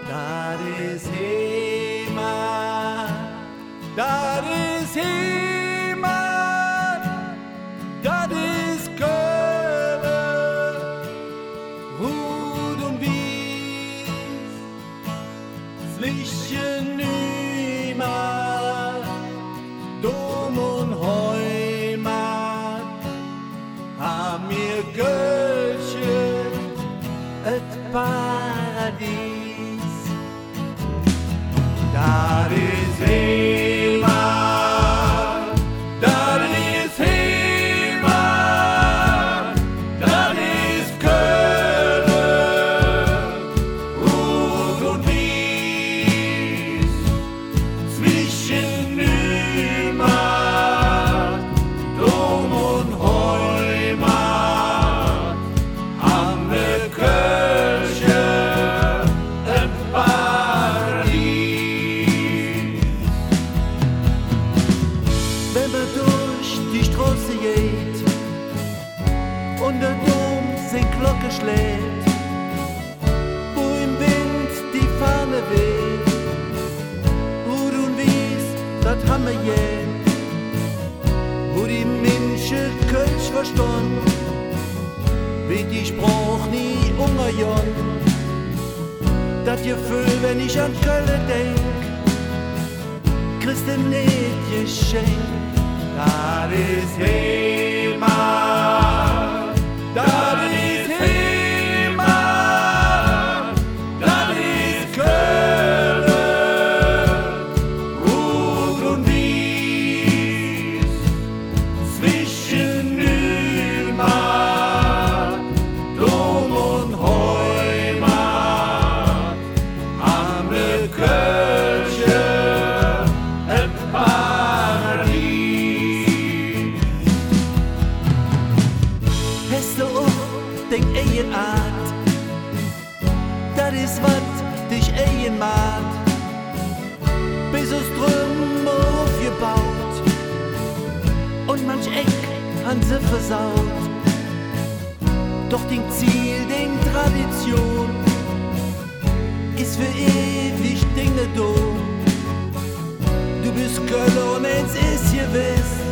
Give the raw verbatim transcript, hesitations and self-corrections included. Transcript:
Dat is Heimat, dat is Heimat, dat is Köln, Rot und Wies, zwischen Nümer, Dom und Heimat, haben wir Gölchen, et Paradies. Dat is Heimat, dat is Heimat, dat is Köln, Rot und Wies, zwischen Nümer, Dom und Heimat, haben wir Kölsche, et Paradies. Wenn man durch die Straße geht und der Dom seine Glocke schlägt, wo im Wind die Fahne weht, Rot und Wies, das haben wir jet, wo die Menschen Kölsch verstanden, wird die Sprache nie umgejaht. Das Gefühl, wenn ich an Köln denk, kriegst du nicht geschenkt. Dat is Heimat, dat is Heimat, dat is Köln, Rot und Wies, zwischen Nümer, Dom und Heimat, haben wir Kölsche, et Paradies. Hast du auch den Ehenart, das ist wat dich Ehen macht, bis es drüben aufgebaut und manch Eck an sie versaut. Doch den Ziel, den Tradition, ist für ewig Dinge do. Du bist Köln und es ist gewiss,